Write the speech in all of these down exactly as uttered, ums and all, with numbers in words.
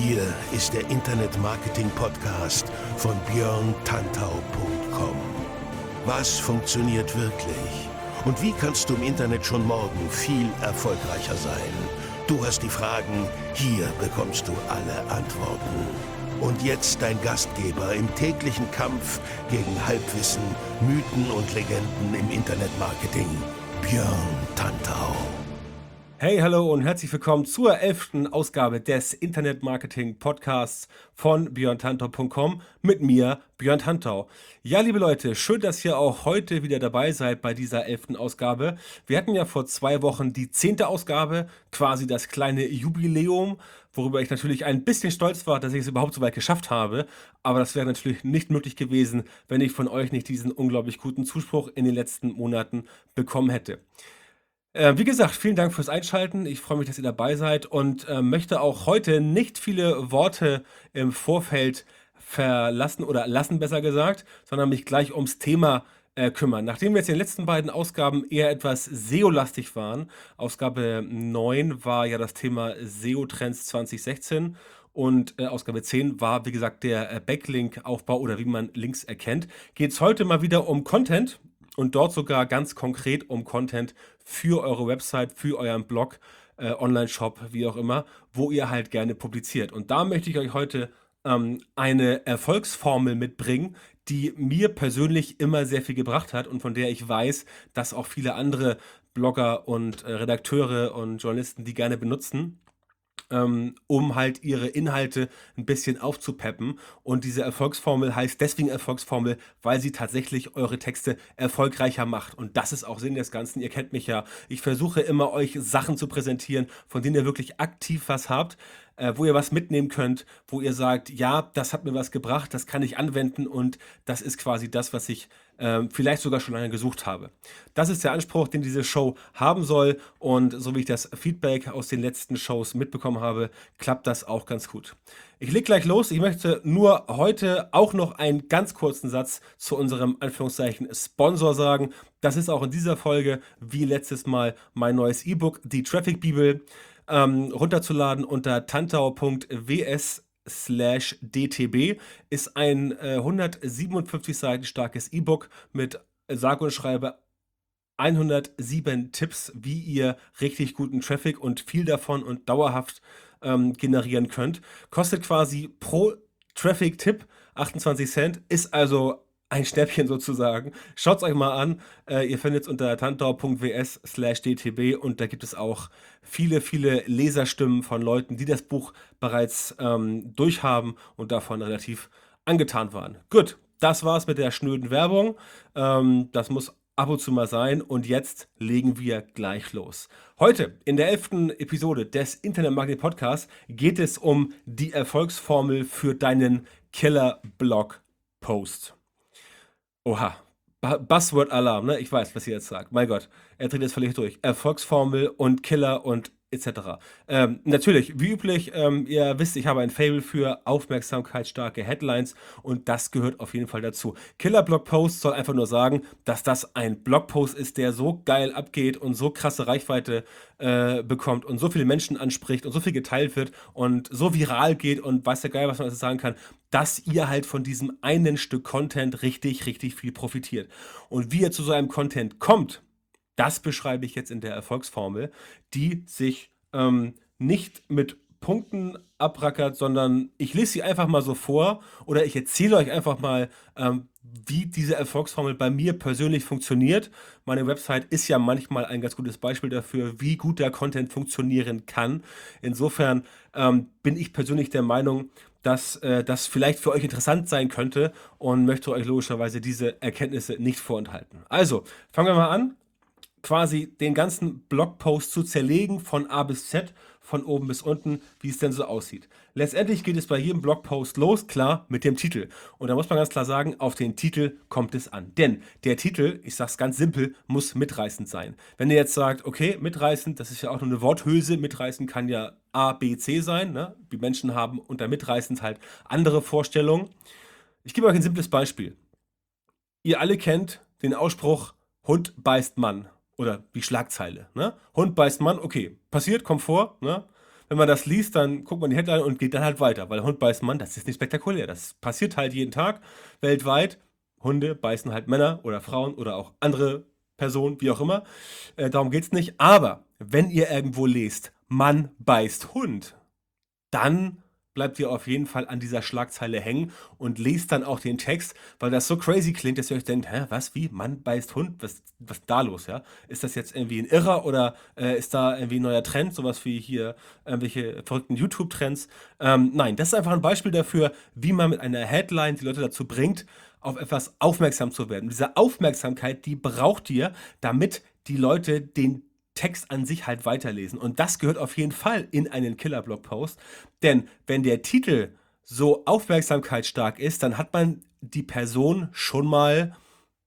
Hier ist der Internet-Marketing-Podcast von björn tantau punkt com. Was funktioniert wirklich? Und wie kannst du im Internet schon morgen viel erfolgreicher sein? Du hast die Fragen, hier bekommst du alle Antworten. Und jetzt dein Gastgeber im täglichen Kampf gegen Halbwissen, Mythen und Legenden im Internetmarketing, Björn Tantau. Hey, hallo und herzlich willkommen zur elften Ausgabe des Internet-Marketing-Podcasts von björn tantau punkt com mit mir, Björn Tantau. Ja, liebe Leute, schön, dass ihr auch heute wieder dabei seid bei dieser elften Ausgabe. Wir hatten ja vor zwei Wochen die zehnte Ausgabe, quasi das kleine Jubiläum, worüber ich natürlich ein bisschen stolz war, dass ich es überhaupt so weit geschafft habe. Aber das wäre natürlich nicht möglich gewesen, wenn ich von euch nicht diesen unglaublich guten Zuspruch in den letzten Monaten bekommen hätte. Äh, wie gesagt, vielen Dank fürs Einschalten. Ich freue mich, dass ihr dabei seid und äh, möchte auch heute nicht viele Worte im Vorfeld verlassen oder lassen, besser gesagt, sondern mich gleich ums Thema äh, kümmern. Nachdem wir jetzt in den letzten beiden Ausgaben eher etwas S E O-lastig waren, Ausgabe neun war ja das Thema S E O-Trends zwanzig sechzehn und äh, Ausgabe zehn war, wie gesagt, der äh, Backlink-Aufbau oder wie man Links erkennt, geht es heute mal wieder um Content. Und dort sogar ganz konkret um Content für eure Website, für euren Blog, äh, Online-Shop, wie auch immer, wo ihr halt gerne publiziert. Und da möchte ich euch heute ähm, eine Erfolgsformel mitbringen, die mir persönlich immer sehr viel gebracht hat und von der ich weiß, dass auch viele andere Blogger und äh, Redakteure und Journalisten die gerne benutzen, ähm, um halt ihre Inhalte ein bisschen aufzupeppen. Und diese Erfolgsformel heißt deswegen Erfolgsformel, weil sie tatsächlich eure Texte erfolgreicher macht. Und das ist auch Sinn des Ganzen. Ihr kennt mich ja. Ich versuche immer, euch Sachen zu präsentieren, von denen ihr wirklich aktiv was habt, äh, wo ihr was mitnehmen könnt, wo ihr sagt, ja, das hat mir was gebracht, das kann ich anwenden und das ist quasi das, was ich ähm, vielleicht sogar schon lange gesucht habe. Das ist der Anspruch, den diese Show haben soll und so wie ich das Feedback aus den letzten Shows mitbekommen habe, klappt das auch ganz gut. Ich leg gleich los. Ich möchte nur heute auch noch einen ganz kurzen Satz zu unserem Anführungszeichen Sponsor sagen. Das ist auch in dieser Folge, wie letztes Mal, mein neues E-Book, die Traffic Bibel, ähm, runterzuladen unter tantau punkt w s slash d t b. Ist ein äh, hundertsiebenundfünfzig Seiten starkes E-Book mit äh, sage und schreibe hundertsieben Tipps, wie ihr richtig guten Traffic und viel davon und dauerhaft ähm, generieren könnt. Kostet quasi pro Traffic-Tipp achtundzwanzig Cent, ist also ein Schnäppchen sozusagen. Schaut es euch mal an. Äh, ihr findet es unter tantau punkt w s slash d t b und da gibt es auch viele, viele Leserstimmen von Leuten, die das Buch bereits ähm, durchhaben und davon relativ angetan waren. Gut, das war's mit der schnöden Werbung. Ähm, das muss ab und zu mal sein und jetzt legen wir gleich los. Heute in der elften Episode des Internet Marketing Podcasts geht es um die Erfolgsformel für deinen Killer-Blog-Post. Oha, Bu- Buzzword-Alarm, ne? Ich weiß, was ihr jetzt sagt. Mein Gott, er dreht jetzt völlig durch. Erfolgsformel und Killer und et cetera. Ähm, natürlich, wie üblich, ähm, ihr wisst, ich habe ein Faible für aufmerksamkeitsstarke Headlines und das gehört auf jeden Fall dazu. Killer-Blogpost soll einfach nur sagen, dass das ein Blogpost ist, der so geil abgeht und so krasse Reichweite äh, bekommt und so viele Menschen anspricht und so viel geteilt wird und so viral geht und weiß der Geil, was man also sagen kann, dass ihr halt von diesem einen Stück Content richtig, richtig viel profitiert. Und wie ihr zu so einem Content kommt, das beschreibe ich jetzt in der Erfolgsformel, die sich ähm, nicht mit Punkten abrackert, sondern ich lese sie einfach mal so vor oder ich erzähle euch einfach mal, ähm, wie diese Erfolgsformel bei mir persönlich funktioniert. Meine Website ist ja manchmal ein ganz gutes Beispiel dafür, wie gut der Content funktionieren kann. Insofern ähm, bin ich persönlich der Meinung, dass äh, das vielleicht für euch interessant sein könnte und möchte euch logischerweise diese Erkenntnisse nicht vorenthalten. Also, fangen wir mal an, quasi den ganzen Blogpost zu zerlegen von A bis Z, von oben bis unten, wie es denn so aussieht. Letztendlich geht es bei jedem Blogpost los, klar, mit dem Titel. Und da muss man ganz klar sagen, auf den Titel kommt es an. Denn der Titel, ich sag's ganz simpel, muss mitreißend sein. Wenn ihr jetzt sagt, okay, mitreißend, das ist ja auch nur eine Worthülse, mitreißend kann ja A, B, C sein, ne? Die Menschen haben unter mitreißend halt andere Vorstellungen. Ich gebe euch ein simples Beispiel. Ihr alle kennt den Ausspruch, Hund beißt Mann. Oder die Schlagzeile, ne? Hund beißt Mann, okay, passiert, kommt vor, ne? wenn man das liest, dann guckt man die Headline und geht dann halt weiter, weil Hund beißt Mann, das ist nicht spektakulär. Das passiert halt jeden Tag weltweit. Hunde beißen halt Männer oder Frauen oder auch andere Personen, wie auch immer. Äh, darum geht's nicht. Aber wenn ihr irgendwo lest, Mann beißt Hund, dann bleibt ihr auf jeden Fall an dieser Schlagzeile hängen und lest dann auch den Text, weil das so crazy klingt, dass ihr euch denkt, hä, was, wie, Mann beißt Hund? Was, was ist da los, ja? Ist das jetzt irgendwie ein Irrer oder äh, ist da irgendwie ein neuer Trend, sowas wie hier irgendwelche verrückten YouTube-Trends? Ähm, nein, das ist einfach ein Beispiel dafür, wie man mit einer Headline die Leute dazu bringt, auf etwas aufmerksam zu werden. Diese Aufmerksamkeit, die braucht ihr, damit die Leute den Text an sich halt weiterlesen. Und das gehört auf jeden Fall in einen Killer-Blogpost. Denn wenn der Titel so aufmerksamkeitsstark ist, dann hat man die Person schon mal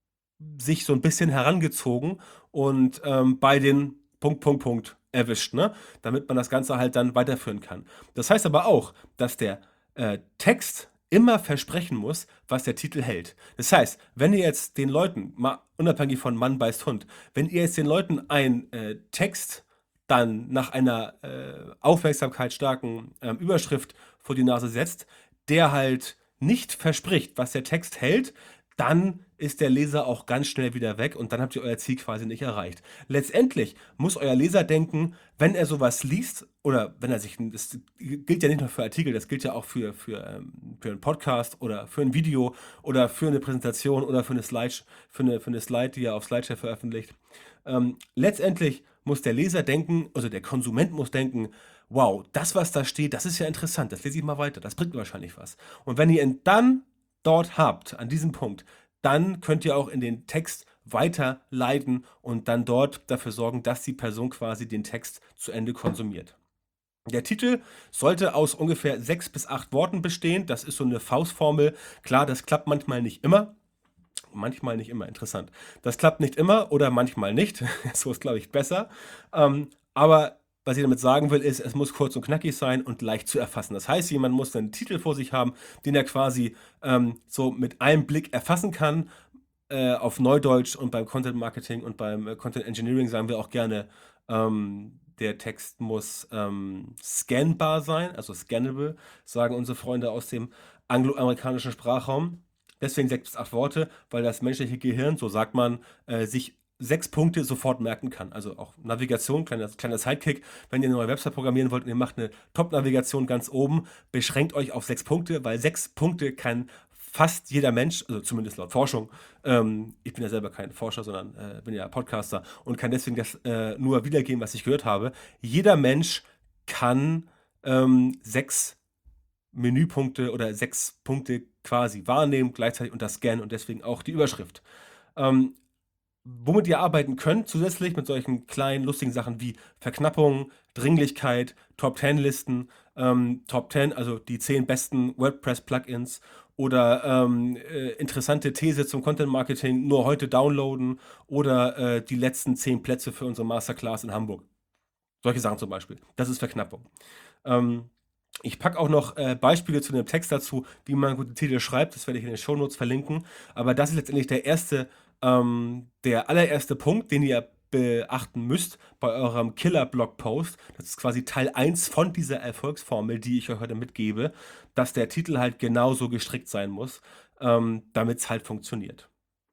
sich so ein bisschen herangezogen und ähm, bei den Punkt, Punkt, Punkt erwischt, ne? Damit man das Ganze halt dann weiterführen kann. Das heißt aber auch, dass der äh, Text immer versprechen muss, was der Titel hält. Das heißt, wenn ihr jetzt den Leuten, mal unabhängig von Mann beißt Hund, wenn ihr jetzt den Leuten einen äh, Text dann nach einer äh, aufmerksamkeitsstarken ähm, Überschrift vor die Nase setzt, der halt nicht verspricht, was der Text hält, dann ist der Leser auch ganz schnell wieder weg und dann habt ihr euer Ziel quasi nicht erreicht. Letztendlich muss euer Leser denken, wenn er sowas liest oder wenn er sich, das gilt ja nicht nur für Artikel, das gilt ja auch für, für, ähm, für einen Podcast oder für ein Video oder für eine Präsentation oder für eine Slide, für eine, für eine Slide, die er auf Slideshare veröffentlicht. Ähm, letztendlich muss der Leser denken, also der Konsument muss denken, wow, das, was da steht, das ist ja interessant, das lese ich mal weiter, das bringt wahrscheinlich was. Und wenn ihr ihn dann dort habt, an diesem Punkt, dann könnt ihr auch in den Text weiterleiten und dann dort dafür sorgen, dass die Person quasi den Text zu Ende konsumiert. Der Titel sollte aus ungefähr sechs bis acht Worten bestehen. Das ist so eine Faustformel. Klar, das klappt manchmal nicht immer. Manchmal nicht immer, interessant. Das klappt nicht immer oder manchmal nicht. So ist, glaube ich, besser. Ähm, aber was ich damit sagen will, ist, es muss kurz und knackig sein und leicht zu erfassen. Das heißt, jemand muss einen Titel vor sich haben, den er quasi ähm, so mit einem Blick erfassen kann. Äh, auf Neudeutsch und beim Content Marketing und beim äh, Content Engineering sagen wir auch gerne, ähm, der Text muss ähm, scannbar sein, also scannable, sagen unsere Freunde aus dem angloamerikanischen Sprachraum. Deswegen sechs bis acht Worte, weil das menschliche Gehirn, so sagt man, äh, sich sechs Punkte sofort merken kann. Also auch Navigation, kleiner, kleiner Sidekick. Wenn ihr eine neue Website programmieren wollt und ihr macht eine Top-Navigation ganz oben, beschränkt euch auf sechs Punkte, weil sechs Punkte kann fast jeder Mensch, also zumindest laut Forschung, ähm, ich bin ja selber kein Forscher, sondern äh, bin ja Podcaster und kann deswegen das äh, nur wiedergeben, was ich gehört habe. Jeder Mensch kann ähm, sechs Menüpunkte oder sechs Punkte quasi wahrnehmen, gleichzeitig unter Scan und deswegen auch die Überschrift. Ähm, womit ihr arbeiten könnt, zusätzlich mit solchen kleinen, lustigen Sachen wie Verknappung, Dringlichkeit, Top zehn Listen, ähm, Top zehn, also die zehn besten WordPress-Plugins oder ähm, äh, interessante These zum Content-Marketing, nur heute downloaden oder äh, die letzten zehn Plätze für unsere Masterclass in Hamburg. Solche Sachen zum Beispiel. Das ist Verknappung. Ähm, ich packe auch noch äh, Beispiele zu dem Text dazu, wie man gute Titel schreibt. Das werde ich in den Shownotes verlinken. Aber das ist letztendlich der erste, ähm, der allererste Punkt, den ihr beachten müsst bei eurem Killer-Blog-Post. Das ist quasi Teil eins von dieser Erfolgsformel, die ich euch heute mitgebe, dass der Titel halt genauso gestrickt sein muss, ähm, damit es halt funktioniert.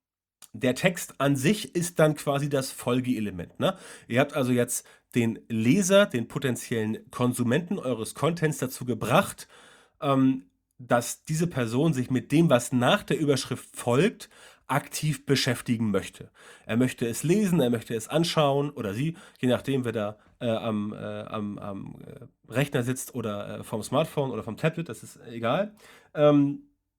Der Text an sich ist dann quasi das Folgeelement, ne? Ihr habt also jetzt den Leser, den potenziellen Konsumenten eures Contents dazu gebracht, ähm, dass diese Person sich mit dem, was nach der Überschrift folgt, aktiv beschäftigen möchte. Er möchte es lesen, er möchte es anschauen oder sie, je nachdem, wer da äh, am, äh, am, am äh, Rechner sitzt oder äh, vom Smartphone oder vom Tablet, das ist egal. Ähm,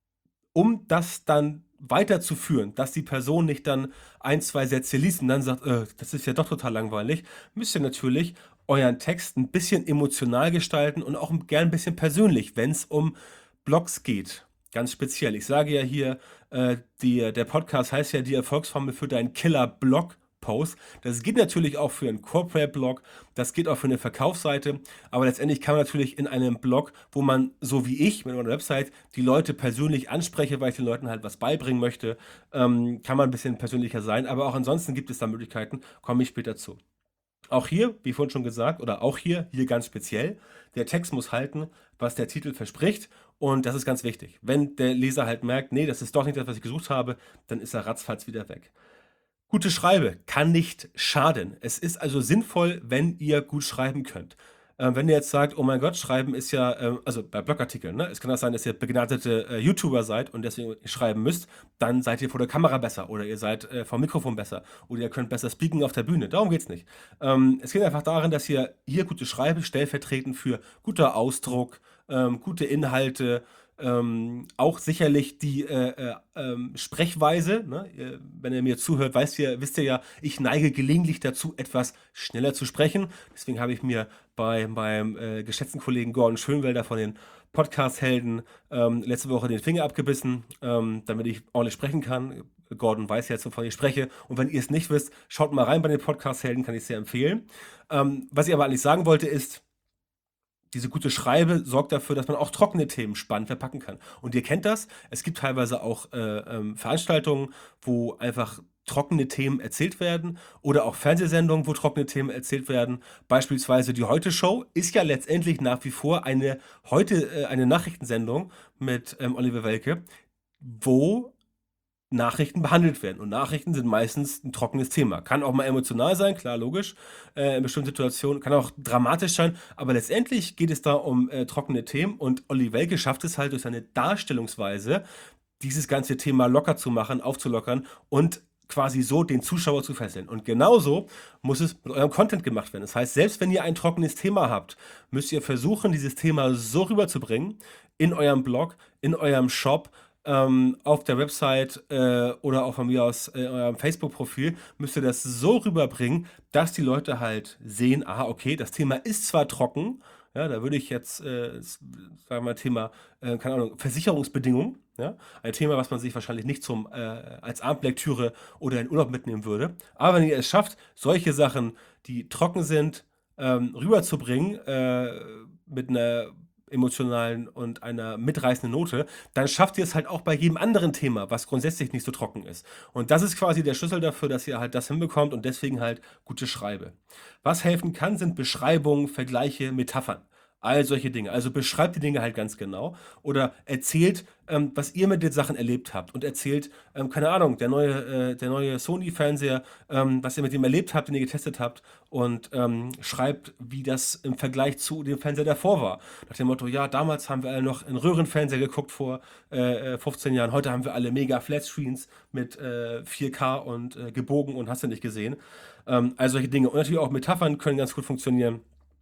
um das dann weiterzuführen, dass die Person nicht dann ein, zwei Sätze liest und dann sagt, äh, das ist ja doch total langweilig, müsst ihr natürlich euren Text ein bisschen emotional gestalten und auch gern ein bisschen persönlich, wenn es um Blogs geht. Ganz speziell. Ich sage ja hier, äh, die, der Podcast heißt ja die Erfolgsformel für deinen Killer-Blog. Post. Das geht natürlich auch für einen Corporate-Blog, das geht auch für eine Verkaufsseite, aber letztendlich kann man natürlich in einem Blog, wo man, so wie ich mit meiner Website, die Leute persönlich anspreche, weil ich den Leuten halt was beibringen möchte, ähm, kann man ein bisschen persönlicher sein, aber auch ansonsten gibt es da Möglichkeiten, komme ich später zu. Auch hier, wie vorhin schon gesagt, oder auch hier, hier ganz speziell, der Text muss halten, was der Titel verspricht. Und das ist ganz wichtig. Wenn der Leser halt merkt, nee, das ist doch nicht das, was ich gesucht habe, dann ist er ratzfatz wieder weg. Gute Schreibe kann nicht schaden. Es ist also sinnvoll, wenn ihr gut schreiben könnt. Ähm, wenn ihr jetzt sagt, oh mein Gott, Schreiben ist ja, ähm, also bei Blogartikeln, ne? Es kann auch sein, dass ihr begnadete äh, YouTuber seid und deswegen schreiben müsst, dann seid ihr vor der Kamera besser oder ihr seid äh, vom Mikrofon besser oder ihr könnt besser speaken auf der Bühne. Darum geht's nicht. Ähm, es geht einfach darin, dass ihr hier gute Schreibe stellvertretend für guter Ausdruck, ähm, gute Inhalte, ähm, auch sicherlich die äh, äh, ähm, Sprechweise, ne? Ihr, wenn ihr mir zuhört, weißt ihr, wisst ihr ja, ich neige gelegentlich dazu, etwas schneller zu sprechen. Deswegen habe ich mir bei meinem äh, geschätzten Kollegen Gordon Schönwelder von den Podcast-Helden ähm, letzte Woche den Finger abgebissen, ähm, damit ich ordentlich sprechen kann. Gordon weiß jetzt, wovon ich spreche. Und wenn ihr es nicht wisst, schaut mal rein bei den Podcast-Helden, kann ich sehr empfehlen. Ähm, was ich aber eigentlich sagen wollte, ist, diese gute Schreibe sorgt dafür, dass man auch trockene Themen spannend verpacken kann. Und ihr kennt das, es gibt teilweise auch äh, ähm, Veranstaltungen, wo einfach trockene Themen erzählt werden oder auch Fernsehsendungen, wo trockene Themen erzählt werden. Beispielsweise die Heute-Show ist ja letztendlich nach wie vor eine, heute, äh, eine Nachrichtensendung mit ähm, Oliver Welke, wo Nachrichten behandelt werden. Und Nachrichten sind meistens ein trockenes Thema. Kann auch mal emotional sein, klar, logisch, äh, in bestimmten Situationen, kann auch dramatisch sein, aber letztendlich geht es da um äh, trockene Themen und Olli Welke schafft es halt durch seine Darstellungsweise, dieses ganze Thema locker zu machen, aufzulockern und quasi so den Zuschauer zu fesseln. Und genauso muss es mit eurem Content gemacht werden. Das heißt, selbst wenn ihr ein trockenes Thema habt, müsst ihr versuchen, dieses Thema so rüberzubringen in eurem Blog, in eurem Shop, ähm, auf der Website äh, oder auch von mir aus äh, eurem Facebook-Profil, müsst ihr das so rüberbringen, dass die Leute halt sehen, aha, okay, das Thema ist zwar trocken, ja, da würde ich jetzt, äh, s- sagen wir mal, Thema, äh, keine Ahnung, Versicherungsbedingungen, ja, ein Thema, was man sich wahrscheinlich nicht zum, äh, als Abendlektüre oder in Urlaub mitnehmen würde. Aber wenn ihr es schafft, solche Sachen, die trocken sind, ähm, rüberzubringen, äh, mit einer emotionalen und einer mitreißenden Note, dann schafft ihr es halt auch bei jedem anderen Thema, was grundsätzlich nicht so trocken ist. Und das ist quasi der Schlüssel dafür, dass ihr halt das hinbekommt und deswegen halt gute Schreibe. Was helfen kann, sind Beschreibungen, Vergleiche, Metaphern. All solche Dinge. Also beschreibt die Dinge halt ganz genau oder erzählt, ähm, was ihr mit den Sachen erlebt habt und erzählt, ähm, keine Ahnung, der neue, äh, der neue Sony-Fernseher, ähm, was ihr mit dem erlebt habt, den ihr getestet habt und ähm, schreibt, wie das im Vergleich zu dem Fernseher davor war. Nach dem Motto, ja, damals haben wir alle noch in Röhrenfernseher geguckt vor äh, äh, fünfzehn Jahren, heute haben wir alle mega Flatscreens mit äh, vier K und äh, gebogen und hast du nicht gesehen. Ähm, all solche Dinge. Und natürlich auch Metaphern können ganz gut funktionieren.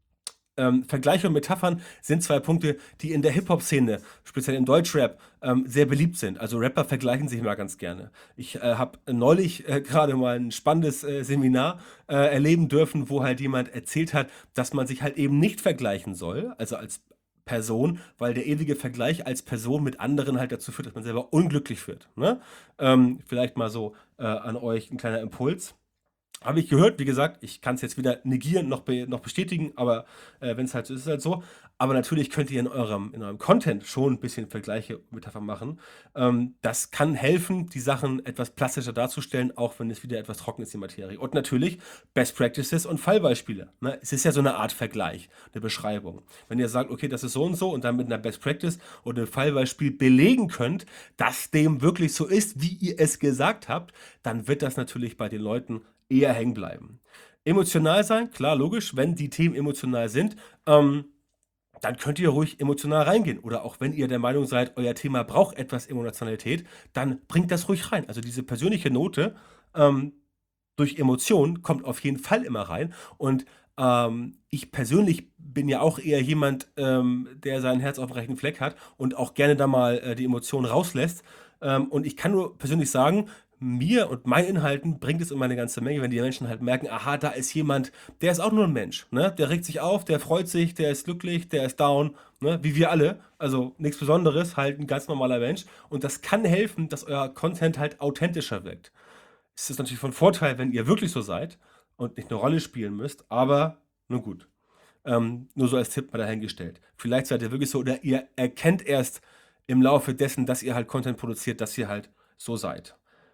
Ähm, Vergleiche und Metaphern sind zwei Punkte, die in der Hip-Hop-Szene, speziell im Deutschrap, ähm, sehr beliebt sind. Also Rapper vergleichen sich immer ganz gerne. Ich äh, habe neulich äh, gerade mal ein spannendes äh, Seminar äh, erleben dürfen, wo halt jemand erzählt hat, dass man sich halt eben nicht vergleichen soll, also als Person, weil der ewige Vergleich als Person mit anderen halt dazu führt, dass man selber unglücklich wird. Ne? Ähm, vielleicht mal so äh, an euch ein kleiner Impuls. Habe ich gehört, wie gesagt, ich kann es jetzt weder negieren noch, be noch bestätigen, aber äh, wenn es halt so ist, ist es halt so. Aber natürlich könnt ihr in eurem, in eurem Content schon ein bisschen Vergleiche, Metaphern machen. Ähm, das kann helfen, die Sachen etwas plastischer darzustellen, auch wenn es wieder etwas trocken ist, die Materie. Und natürlich Best Practices und Fallbeispiele. Ne? Es ist ja so eine Art Vergleich, eine Beschreibung. Wenn ihr sagt, okay, das ist so und so und dann mit einer Best Practice oder einem Fallbeispiel belegen könnt, dass dem wirklich so ist, wie ihr es gesagt habt, dann wird das natürlich bei den Leuten eher hängen bleiben. Emotional sein, klar, logisch, wenn die Themen emotional sind, ähm, dann könnt ihr ruhig emotional reingehen. Oder auch wenn ihr der Meinung seid, euer Thema braucht etwas Emotionalität, dann bringt das ruhig rein. Also diese persönliche Note ähm, durch Emotionen kommt auf jeden Fall immer rein. Und ähm, ich persönlich bin ja auch eher jemand, ähm, der sein Herz auf dem rechten Fleck hat und auch gerne da mal äh, die Emotionen rauslässt. Ähm, und ich kann nur persönlich sagen, mir und meinen Inhalten bringt es immer eine ganze Menge, wenn die Menschen halt merken, aha, da ist jemand, der ist auch nur ein Mensch, ne? Der regt sich auf, der freut sich, der ist glücklich, der ist down, ne? Wie wir alle. Also nichts Besonderes, halt ein ganz normaler Mensch. Und das kann helfen, dass euer Content halt authentischer wirkt. Es ist natürlich von Vorteil, wenn ihr wirklich so seid und nicht eine Rolle spielen müsst, aber nun gut. Ähm, nur so als Tipp mal dahingestellt. Vielleicht seid ihr wirklich so oder ihr erkennt erst im Laufe dessen, dass ihr halt Content produziert, dass ihr halt so seid.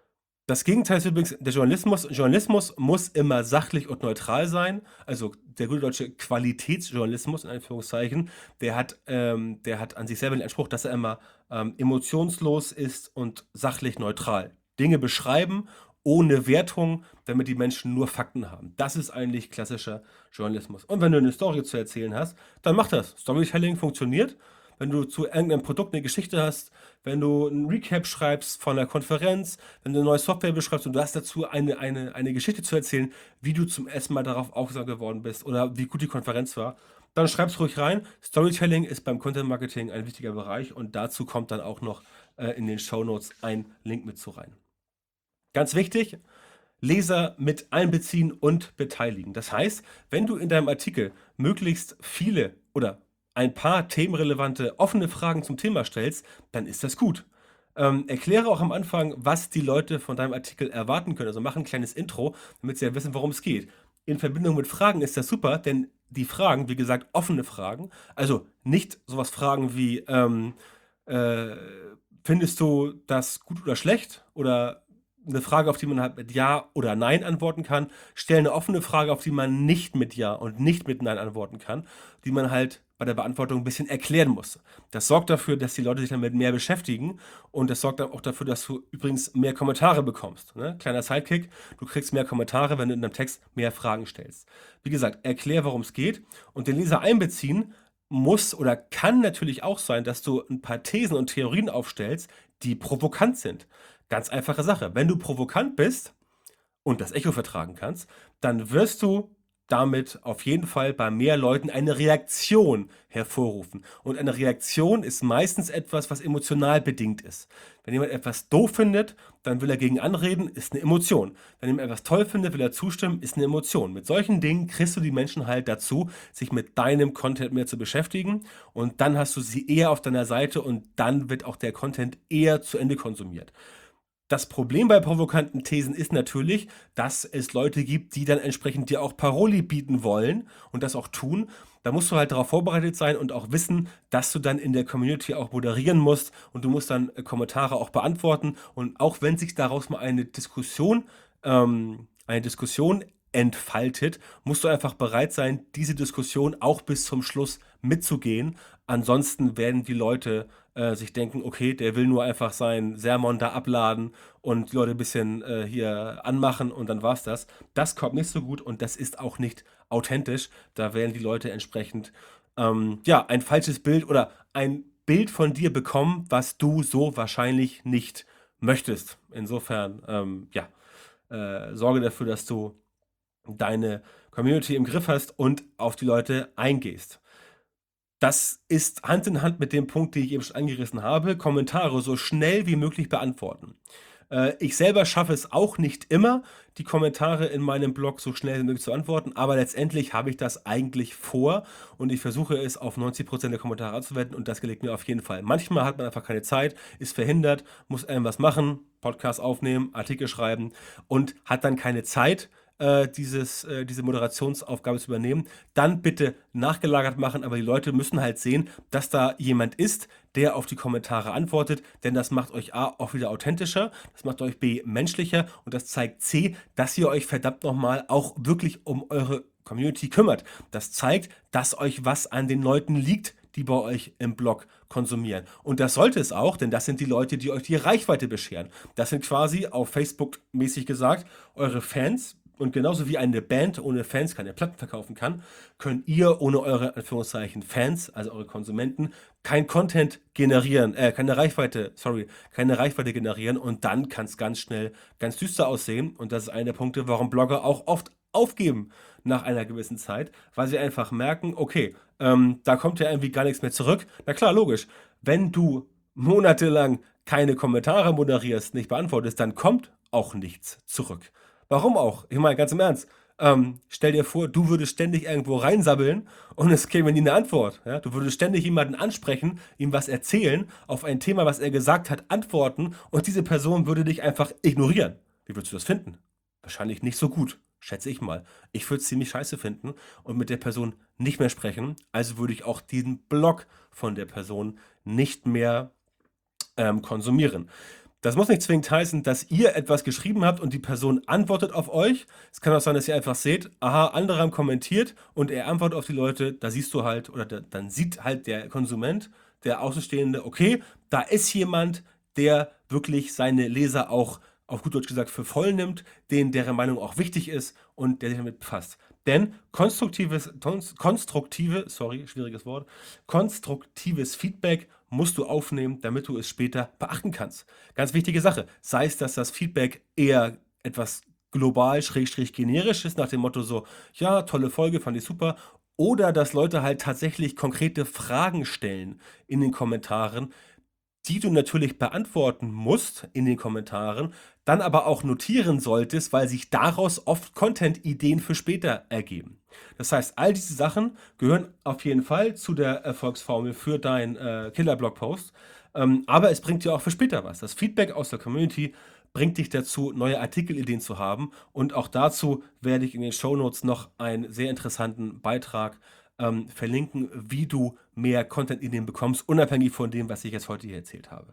Das Gegenteil ist übrigens der Journalismus. Journalismus muss immer sachlich und neutral sein. Also der gute deutsche Qualitätsjournalismus, in Anführungszeichen, der hat, ähm, der hat an sich selber den Anspruch, dass er immer ähm, emotionslos ist und sachlich neutral. Dinge beschreiben ohne Wertung, damit die Menschen nur Fakten haben. Das ist eigentlich klassischer Journalismus. Und wenn du eine Story zu erzählen hast, dann mach das. Storytelling funktioniert. Wenn du zu irgendeinem Produkt eine Geschichte hast, wenn du ein Recap schreibst von einer Konferenz, wenn du eine neue Software beschreibst und du hast dazu eine, eine, eine Geschichte zu erzählen, wie du zum ersten Mal darauf aufmerksam geworden bist oder wie gut die Konferenz war, dann schreib's ruhig rein. Storytelling ist beim Content Marketing ein wichtiger Bereich und dazu kommt dann auch noch äh, in den Shownotes ein Link mit zu rein. Ganz wichtig, Leser mit einbeziehen und beteiligen. Das heißt, wenn du in deinem Artikel möglichst viele oder ein paar themenrelevante offene Fragen zum Thema stellst, dann ist das gut. Ähm, erkläre auch am Anfang, was die Leute von deinem Artikel erwarten können. Also mach ein kleines Intro, damit sie ja wissen, worum es geht. In Verbindung mit Fragen ist das super, denn die Fragen, wie gesagt, offene Fragen, also nicht sowas Fragen wie, ähm, äh, findest du das gut oder schlecht? Oder eine Frage, auf die man halt mit Ja oder Nein antworten kann. Stell eine offene Frage, auf die man nicht mit Ja und nicht mit Nein antworten kann, die man halt bei der Beantwortung ein bisschen erklären muss. Das sorgt dafür, dass die Leute sich damit mehr beschäftigen und das sorgt dann auch dafür, dass du übrigens mehr Kommentare bekommst. Ne? Kleiner Sidekick, du kriegst mehr Kommentare, wenn du in deinem Text mehr Fragen stellst. Wie gesagt, erklär, worum es geht und den Leser einbeziehen muss oder kann natürlich auch sein, dass du ein paar Thesen und Theorien aufstellst, die provokant sind. Ganz einfache Sache. Wenn du provokant bist und das Echo vertragen kannst, dann wirst du damit auf jeden Fall bei mehr Leuten eine Reaktion hervorrufen. Und eine Reaktion ist meistens etwas, was emotional bedingt ist. Wenn jemand etwas doof findet, dann will er gegen anreden, ist eine Emotion. Wenn jemand etwas toll findet, will er zustimmen, ist eine Emotion. Mit solchen Dingen kriegst du die Menschen halt dazu, sich mit deinem Content mehr zu beschäftigen. Und dann hast du sie eher auf deiner Seite und dann wird auch der Content eher zu Ende konsumiert. Das Problem bei provokanten Thesen ist natürlich, dass es Leute gibt, die dann entsprechend dir auch Paroli bieten wollen und das auch tun. Da musst du halt darauf vorbereitet sein und auch wissen, dass du dann in der Community auch moderieren musst und du musst dann äh, Kommentare auch beantworten. Und auch wenn sich daraus mal eine Diskussion, ähm, eine Diskussion entfaltet, musst du einfach bereit sein, diese Diskussion auch bis zum Schluss mitzugehen. Ansonsten werden die Leute äh, sich denken, okay, der will nur einfach sein Sermon da abladen und die Leute ein bisschen äh, hier anmachen und dann war's das. Das kommt nicht so gut und das ist auch nicht authentisch. Da werden die Leute entsprechend ähm, ja, ein falsches Bild oder ein Bild von dir bekommen, was du so wahrscheinlich nicht möchtest. Insofern, ähm, ja, äh, sorge dafür, dass du deine Community im Griff hast und auf die Leute eingehst. Das ist Hand in Hand mit dem Punkt, den ich eben schon angerissen habe, Kommentare so schnell wie möglich beantworten. Äh, ich selber schaffe es auch nicht immer, die Kommentare in meinem Blog so schnell wie möglich zu antworten, aber letztendlich habe ich das eigentlich vor und ich versuche es auf neunzig Prozent der Kommentare anzuwenden und das gelingt mir auf jeden Fall. Manchmal hat man einfach keine Zeit, ist verhindert, muss irgendwas machen, Podcast aufnehmen, Artikel schreiben und hat dann keine Zeit, äh, dieses, äh, diese Moderationsaufgabe zu übernehmen, dann bitte nachgelagert machen, aber die Leute müssen halt sehen, dass da jemand ist, der auf die Kommentare antwortet, denn das macht euch A auch wieder authentischer, das macht euch B menschlicher und das zeigt C, dass ihr euch verdammt nochmal auch wirklich um eure Community kümmert. Das zeigt, dass euch was an den Leuten liegt, die bei euch im Blog konsumieren. Und das sollte es auch, denn das sind die Leute, die euch die Reichweite bescheren. Das sind quasi auf Facebook mäßig gesagt eure Fans. Und genauso wie eine Band ohne Fans keine Platten verkaufen kann, könnt ihr ohne eure Anführungszeichen Fans, also eure Konsumenten, kein Content generieren, äh, keine Reichweite, sorry, keine Reichweite generieren und dann kann es ganz schnell ganz düster aussehen. Und das ist einer der Punkte, warum Blogger auch oft aufgeben nach einer gewissen Zeit, weil sie einfach merken, okay, ähm, da kommt ja irgendwie gar nichts mehr zurück. Na klar, logisch, wenn du monatelang keine Kommentare moderierst, nicht beantwortest, dann kommt auch nichts zurück. Warum auch? Ich meine, ganz im Ernst. Ähm, stell dir vor, du würdest ständig irgendwo reinsabbeln und es käme nie eine Antwort. Ja? Du würdest ständig jemanden ansprechen, ihm was erzählen, auf ein Thema, was er gesagt hat, antworten und diese Person würde dich einfach ignorieren. Wie würdest du das finden? Wahrscheinlich nicht so gut, schätze ich mal. Ich würde es ziemlich scheiße finden und mit der Person nicht mehr sprechen. Also würde ich auch diesen Blog von der Person nicht mehr ähm, konsumieren. Das muss nicht zwingend heißen, dass ihr etwas geschrieben habt und die Person antwortet auf euch. Es kann auch sein, dass ihr einfach seht, aha, andere haben kommentiert und er antwortet auf die Leute. Da siehst du halt, oder da, dann sieht halt der Konsument, der Außenstehende, okay, da ist jemand, der wirklich seine Leser auch, auf gut Deutsch gesagt, für voll nimmt, denen deren Meinung auch wichtig ist und der sich damit befasst. Denn konstruktives, tons- konstruktive, sorry, schwieriges Wort, konstruktives Feedback musst du aufnehmen, damit du es später beachten kannst. Ganz wichtige Sache. Sei es, dass das Feedback eher etwas global, schrägstrich generisch ist, nach dem Motto so, ja, tolle Folge, fand ich super. Oder dass Leute halt tatsächlich konkrete Fragen stellen in den Kommentaren, die du natürlich beantworten musst in den Kommentaren, dann aber auch notieren solltest, weil sich daraus oft Content-Ideen für später ergeben. Das heißt, all diese Sachen gehören auf jeden Fall zu der Erfolgsformel für deinen äh, Killer-Blogpost, ähm, aber es bringt dir auch für später was. Das Feedback aus der Community bringt dich dazu, neue Artikelideen zu haben, und auch dazu werde ich in den Shownotes noch einen sehr interessanten Beitrag ähm, verlinken, wie du mehr Content-Ideen bekommst, unabhängig von dem, was ich jetzt heute hier erzählt habe.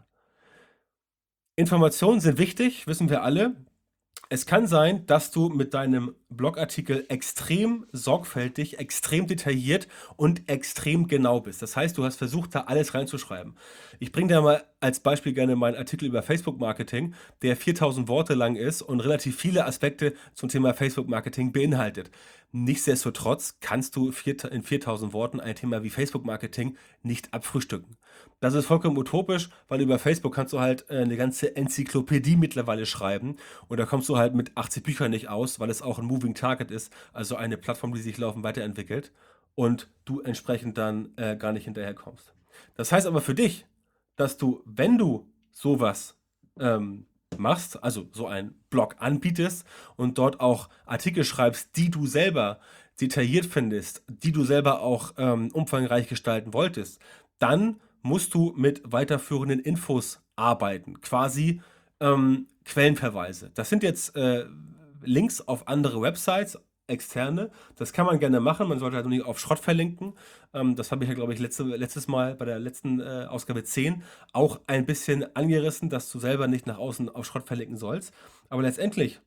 Informationen sind wichtig, wissen wir alle. Es kann sein, dass du mit deinem Blogartikel extrem sorgfältig, extrem detailliert und extrem genau bist. Das heißt, du hast versucht, da alles reinzuschreiben. Ich bringe dir mal als Beispiel gerne meinen Artikel über Facebook-Marketing, der viertausend Worte lang ist und relativ viele Aspekte zum Thema Facebook-Marketing beinhaltet. Nichtsdestotrotz kannst du vier- in viertausend Worten ein Thema wie Facebook-Marketing nicht abfrühstücken. Das ist vollkommen utopisch, weil über Facebook kannst du halt äh, eine ganze Enzyklopädie mittlerweile schreiben und da kommst du halt mit achtzig Büchern nicht aus, weil es auch ein Moving Target ist, also eine Plattform, die sich laufend weiterentwickelt und du entsprechend dann äh, gar nicht hinterherkommst. Das heißt aber für dich, dass du, wenn du sowas ähm, machst, also so einen Blog anbietest und dort auch Artikel schreibst, die du selber detailliert findest, die du selber auch ähm, umfangreich gestalten wolltest, dann musst du mit weiterführenden Infos arbeiten, quasi ähm, Quellenverweise. Das sind jetzt äh, Links auf andere Websites, externe. Das kann man gerne machen. Man sollte halt nur nicht auf Schrott verlinken. Ähm, das habe ich ja, glaube ich, letzte, letztes Mal bei der letzten äh, Ausgabe zehn auch ein bisschen angerissen, dass du selber nicht nach außen auf Schrott verlinken sollst. Aber letztendlich,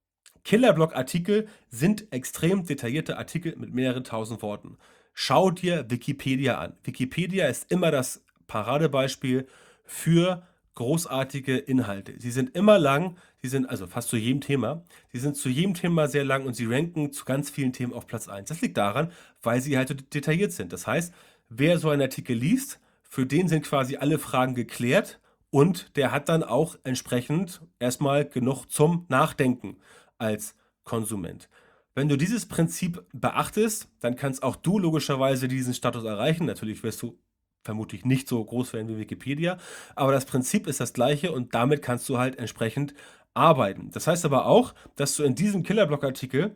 Killer-Blog-Artikel sind extrem detaillierte Artikel mit mehreren tausend Worten. Schau dir Wikipedia an. Wikipedia ist immer das Paradebeispiel für großartige Inhalte. Sie sind immer lang, sie sind also fast zu jedem Thema, sie sind zu jedem Thema sehr lang und sie ranken zu ganz vielen Themen auf Platz eins. Das liegt daran, weil sie halt so detailliert sind. Das heißt, wer so einen Artikel liest, für den sind quasi alle Fragen geklärt und der hat dann auch entsprechend erstmal genug zum Nachdenken als Konsument. Wenn du dieses Prinzip beachtest, dann kannst auch du logischerweise diesen Status erreichen. Natürlich wirst du vermutlich nicht so groß werden wie Wikipedia, aber das Prinzip ist das gleiche und damit kannst du halt entsprechend arbeiten. Das heißt aber auch, dass du in diesem Killer-Blog-Artikel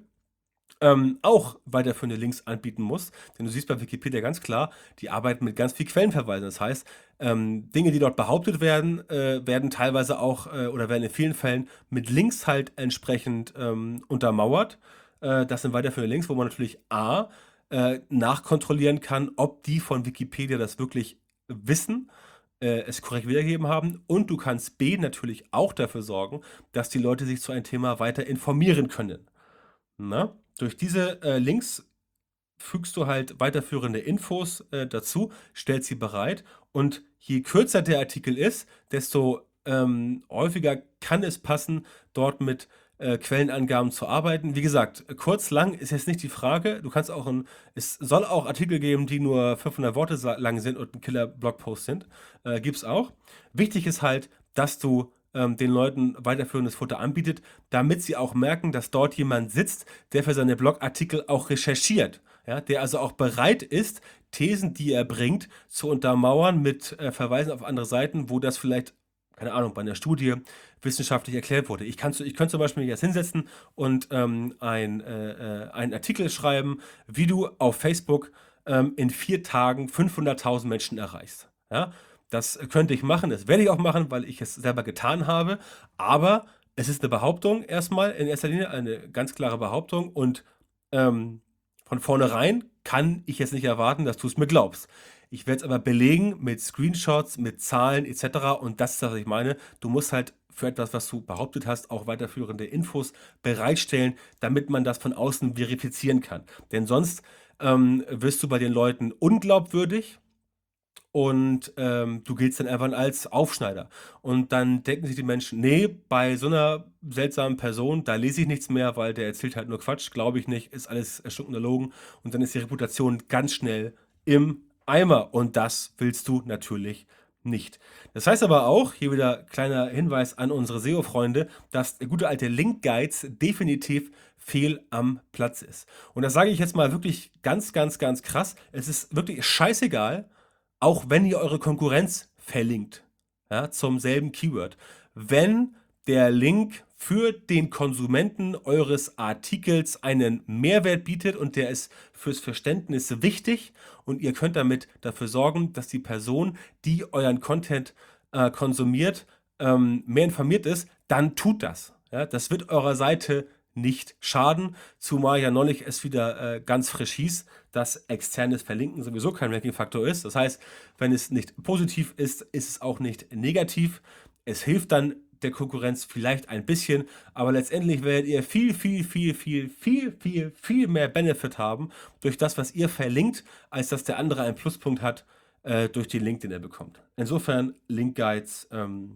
ähm, auch weiterführende Links anbieten musst, denn du siehst bei Wikipedia ganz klar, die arbeiten mit ganz viel Quellenverweisen. Das heißt, ähm, Dinge, die dort behauptet werden, äh, werden teilweise auch äh, oder werden in vielen Fällen mit Links halt entsprechend ähm, untermauert. Äh, das sind weiterführende Links, wo man natürlich A, äh, nachkontrollieren kann, ob die von Wikipedia das wirklich wissen, äh, es korrekt wiedergegeben haben, und du kannst B natürlich auch dafür sorgen, dass die Leute sich zu einem Thema weiter informieren können. Na? Durch diese äh, Links fügst du halt weiterführende Infos äh, dazu, stellst sie bereit und je kürzer der Artikel ist, desto ähm, häufiger kann es passen, dort mit äh, Quellenangaben zu arbeiten. Wie gesagt, kurz, lang ist jetzt nicht die Frage. Du kannst auch ein, es soll auch Artikel geben, die nur fünfhundert Worte sa- lang sind und ein Killer-Blogpost sind. Äh, gibt's auch. Wichtig ist halt, dass du ähm, den Leuten weiterführendes Futter anbietet, damit sie auch merken, dass dort jemand sitzt, der für seine Blogartikel auch recherchiert. Ja, der also auch bereit ist, Thesen, die er bringt, zu untermauern mit äh, Verweisen auf andere Seiten, wo das vielleicht, keine Ahnung, bei einer Studie wissenschaftlich erklärt wurde. Ich, kann, zu- ich könnte zum Beispiel mich jetzt hinsetzen und ähm, ein, äh, äh, einen Artikel schreiben, wie du auf Facebook ähm, in vier Tagen fünfhunderttausend Menschen erreichst. Ja? Das könnte ich machen, das werde ich auch machen, weil ich es selber getan habe, aber es ist eine Behauptung erstmal, in erster Linie eine ganz klare Behauptung und ähm, von vornherein kann ich jetzt nicht erwarten, dass du es mir glaubst. Ich werde es aber belegen mit Screenshots, mit Zahlen et cetera. Und das ist das, was ich meine. Du musst halt für etwas, was du behauptet hast, auch weiterführende Infos bereitstellen, damit man das von außen verifizieren kann. Denn sonst ähm, wirst du bei den Leuten unglaubwürdig und ähm, du giltst dann einfach als Aufschneider. Und dann denken sich die Menschen, nee, bei so einer seltsamen Person, da lese ich nichts mehr, weil der erzählt halt nur Quatsch, glaube ich nicht, ist alles erstunkener Logen. Und dann ist die Reputation ganz schnell im Eimer. Und das willst du natürlich nicht. Das heißt aber auch, hier wieder kleiner Hinweis an unsere S E O-Freunde, dass der gute alte Link-Guides definitiv fehl am Platz ist. Und das sage ich jetzt mal wirklich ganz, ganz, ganz krass. Es ist wirklich scheißegal, auch wenn ihr eure Konkurrenz verlinkt, ja, zum selben Keyword. Wenn der Link für den Konsumenten eures Artikels einen Mehrwert bietet und der ist fürs Verständnis wichtig und ihr könnt damit dafür sorgen, dass die Person, die euren Content äh, konsumiert, ähm, mehr informiert ist, dann tut das. Ja, das wird eurer Seite nicht schaden, zumal ja neulich es wieder äh, ganz frisch hieß, dass externes Verlinken sowieso kein Ranking-Faktor ist. Das heißt, wenn es nicht positiv ist, ist es auch nicht negativ. Es hilft dann der Konkurrenz vielleicht ein bisschen, aber letztendlich werdet ihr viel, viel, viel, viel, viel, viel, viel mehr Benefit haben durch das, was ihr verlinkt, als dass der andere einen Pluspunkt hat äh, durch den Link, den er bekommt. Insofern Link-Guides, ähm,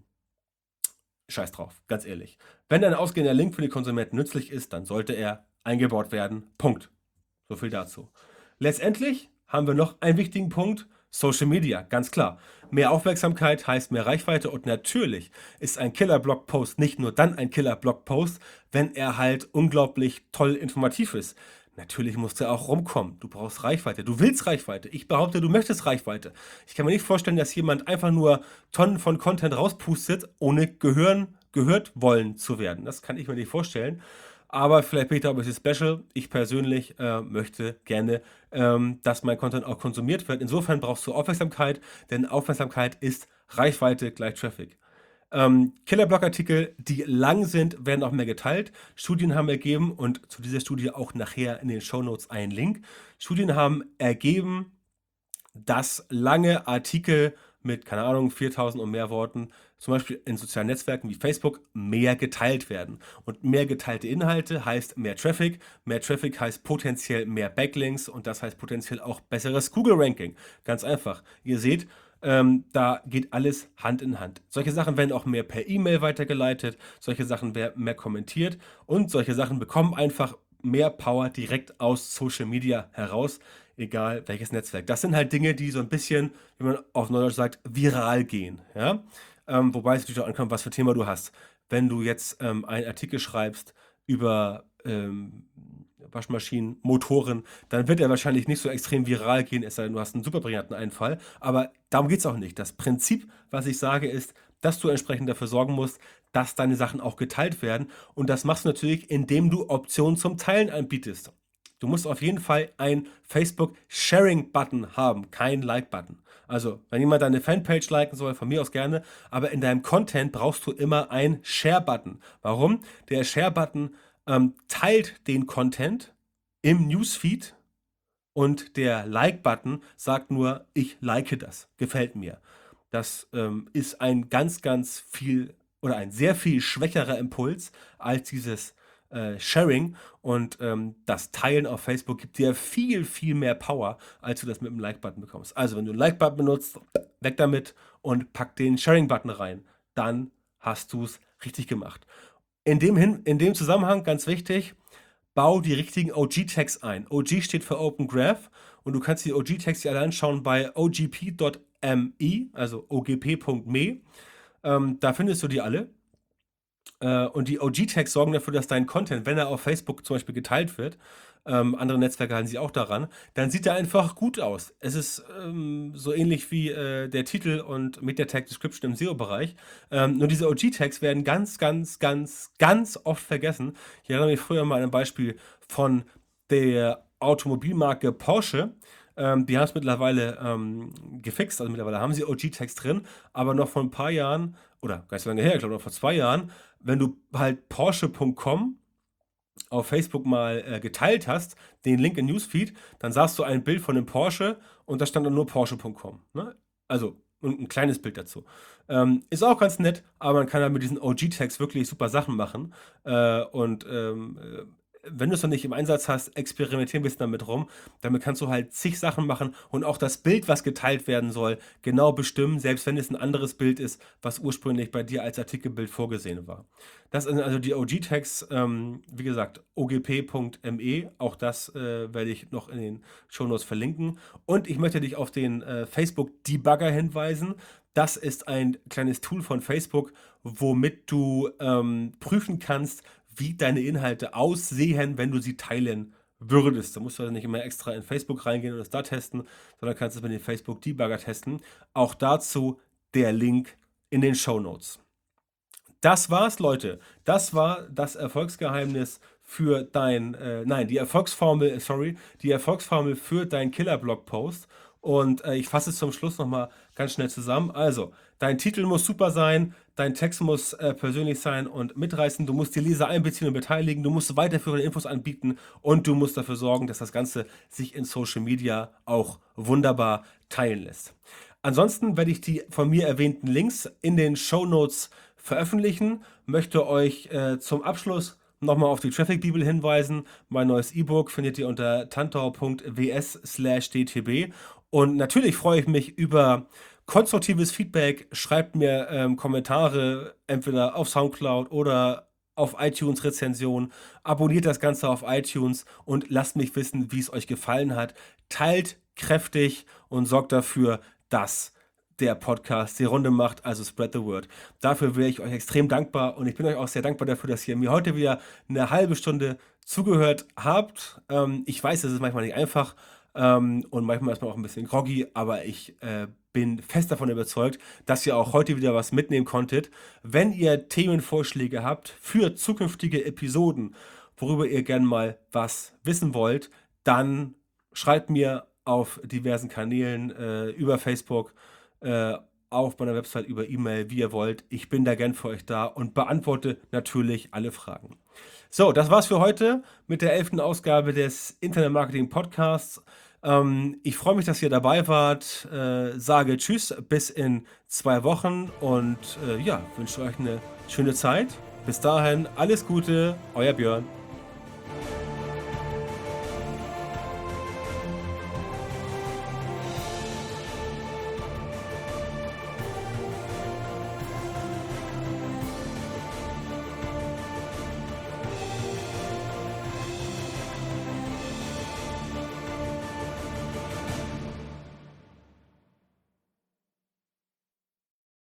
scheiß drauf, ganz ehrlich. Wenn ein ausgehender Link für die Konsumenten nützlich ist, dann sollte er eingebaut werden. Punkt. So viel dazu. Letztendlich haben wir noch einen wichtigen Punkt: Social Media, ganz klar. Mehr Aufmerksamkeit heißt mehr Reichweite und natürlich ist ein Killer-Blog-Post nicht nur dann ein Killer-Blog-Post, wenn er halt unglaublich toll informativ ist. Natürlich muss der auch rumkommen. Du brauchst Reichweite. Du willst Reichweite. Ich behaupte, du möchtest Reichweite. Ich kann mir nicht vorstellen, dass jemand einfach nur Tonnen von Content rauspustet, ohne gehören, gehört wollen zu werden. Das kann ich mir nicht vorstellen. Aber vielleicht bin ich da ein bisschen special. Ich persönlich äh, möchte gerne, ähm, dass mein Content auch konsumiert wird. Insofern brauchst du Aufmerksamkeit, denn Aufmerksamkeit ist Reichweite gleich Traffic. Ähm, Killer-Blog-Artikel, die lang sind, werden auch mehr geteilt. Studien haben ergeben, und zu dieser Studie auch nachher in den Shownotes ein Link. Studien haben ergeben, dass lange Artikel mit, keine Ahnung, viertausend und mehr Worten, zum Beispiel in sozialen Netzwerken wie Facebook, mehr geteilt werden. Und mehr geteilte Inhalte heißt mehr Traffic. Mehr Traffic heißt potenziell mehr Backlinks und das heißt potenziell auch besseres Google-Ranking. Ganz einfach. Ihr seht, ähm, da geht alles Hand in Hand. Solche Sachen werden auch mehr per E-Mail weitergeleitet, solche Sachen werden mehr kommentiert und solche Sachen bekommen einfach mehr Power direkt aus Social Media heraus, egal welches Netzwerk. Das sind halt Dinge, die so ein bisschen, wie man auf Neudeutsch sagt, viral gehen. Ja? Ähm, wobei es natürlich auch ankommt, was für ein Thema du hast. Wenn du jetzt ähm, einen Artikel schreibst über ähm, Waschmaschinen, Motoren, dann wird er wahrscheinlich nicht so extrem viral gehen, es sei denn, du hast einen super brillanten Einfall. Aber darum geht es auch nicht. Das Prinzip, was ich sage, ist, dass du entsprechend dafür sorgen musst, dass deine Sachen auch geteilt werden. Und das machst du natürlich, indem du Optionen zum Teilen anbietest. Du musst auf jeden Fall einen Facebook-Sharing-Button haben, keinen Like-Button. Also, wenn jemand deine Fanpage liken soll, von mir aus gerne, aber in deinem Content brauchst du immer einen Share-Button. Warum? Der Share-Button ähm, teilt den Content im Newsfeed und der Like-Button sagt nur, ich like das, gefällt mir. Das ähm, ist ein ganz, ganz viel oder ein sehr viel schwächerer Impuls als dieses äh, Sharing und ähm, das Teilen auf Facebook gibt dir viel, viel mehr Power, als du das mit dem Like-Button bekommst. Also, wenn du einen Like-Button benutzt, weg damit und pack den Sharing-Button rein. Dann hast du es richtig gemacht. In dem, Hin in dem Zusammenhang ganz wichtig, bau die richtigen O G-Tags ein. O G steht für Open Graph und du kannst die O G-Tags dir alle anschauen bei o g p punkt m e, also o g p punkt m e. Ähm, da findest du die alle. Äh, und die O G-Tags sorgen dafür, dass dein Content, wenn er auf Facebook zum Beispiel geteilt wird, ähm, andere Netzwerke halten sich auch daran, dann sieht er einfach gut aus. Es ist ähm, so ähnlich wie äh, der Titel und mit der Tag Description im S E O-Bereich. Ähm, nur diese O G-Tags werden ganz, ganz, ganz, ganz oft vergessen. Ich erinnere mich früher mal an ein Beispiel von der Automobilmarke Porsche. Ähm, die haben es mittlerweile ähm, gefixt, also mittlerweile haben sie O G-Tags drin, aber noch vor ein paar Jahren, oder gar nicht so lange her, ich glaube noch vor zwei Jahren, wenn du halt Porsche punkt com auf Facebook mal äh, geteilt hast, den Link in Newsfeed, dann sahst du ein Bild von einem Porsche und da stand dann nur Porsche Punkt com. Ne? Also und ein kleines Bild dazu. Ähm, ist auch ganz nett, aber man kann da mit diesen O G-Tags wirklich super Sachen machen. Äh, und ähm, äh, wenn du es noch nicht im Einsatz hast, experimentier ein bisschen damit rum. Damit kannst du halt zig Sachen machen und auch das Bild, was geteilt werden soll, genau bestimmen, selbst wenn es ein anderes Bild ist, was ursprünglich bei dir als Artikelbild vorgesehen war. Das sind also die O G-Tags, ähm, wie gesagt, o g p punkt m e, auch das äh, werde ich noch in den Shownotes verlinken. Und ich möchte dich auf den äh, Facebook-Debugger hinweisen. Das ist ein kleines Tool von Facebook, womit du ähm, prüfen kannst, wie deine Inhalte aussehen, wenn du sie teilen würdest. Da musst du also nicht immer extra in Facebook reingehen und es da testen, sondern kannst es mit dem Facebook-Debugger testen. Auch dazu der Link in den Shownotes. Das war's, Leute. Das war das Erfolgsgeheimnis für dein, äh, nein, die Erfolgsformel, sorry, die Erfolgsformel für deinen Killer-Blog-Post. Und äh, ich fasse es zum Schluss nochmal ganz schnell zusammen. Also, dein Titel muss super sein, dein Text muss äh, persönlich sein und mitreißen. Du musst die Leser einbeziehen und beteiligen. Du musst weiterführende Infos anbieten und du musst dafür sorgen, dass das Ganze sich in Social Media auch wunderbar teilen lässt. Ansonsten werde ich die von mir erwähnten Links in den Shownotes veröffentlichen. Möchte euch äh, zum Abschluss nochmal auf die Traffic-Bibel hinweisen. Mein neues E-Book findet ihr unter tantau punkt w s slash d t b. Und natürlich freue ich mich über konstruktives Feedback. Schreibt mir ähm, Kommentare, entweder auf Soundcloud oder auf iTunes Rezension. Abonniert das Ganze auf iTunes und lasst mich wissen, wie es euch gefallen hat. Teilt kräftig und sorgt dafür, dass der Podcast die Runde macht, also spread the word. Dafür wäre ich euch extrem dankbar und ich bin euch auch sehr dankbar dafür, dass ihr mir heute wieder eine halbe Stunde zugehört habt. Ähm, ich weiß, es ist manchmal nicht einfach ähm, und manchmal ist man auch ein bisschen groggy, aber ich äh, bin fest davon überzeugt, dass ihr auch heute wieder was mitnehmen konntet. Wenn ihr Themenvorschläge habt für zukünftige Episoden, worüber ihr gerne mal was wissen wollt, dann schreibt mir auf diversen Kanälen äh, über Facebook, äh, auf meiner Website, über E-Mail, wie ihr wollt. Ich bin da gern für euch da und beantworte natürlich alle Fragen. So, das war's für heute mit der elften Ausgabe des Internet Marketing Podcasts. Ähm, ich freue mich, dass ihr dabei wart. Äh, sage Tschüss, bis in zwei Wochen und äh, ja, wünsche euch eine schöne Zeit. Bis dahin, alles Gute, euer Björn.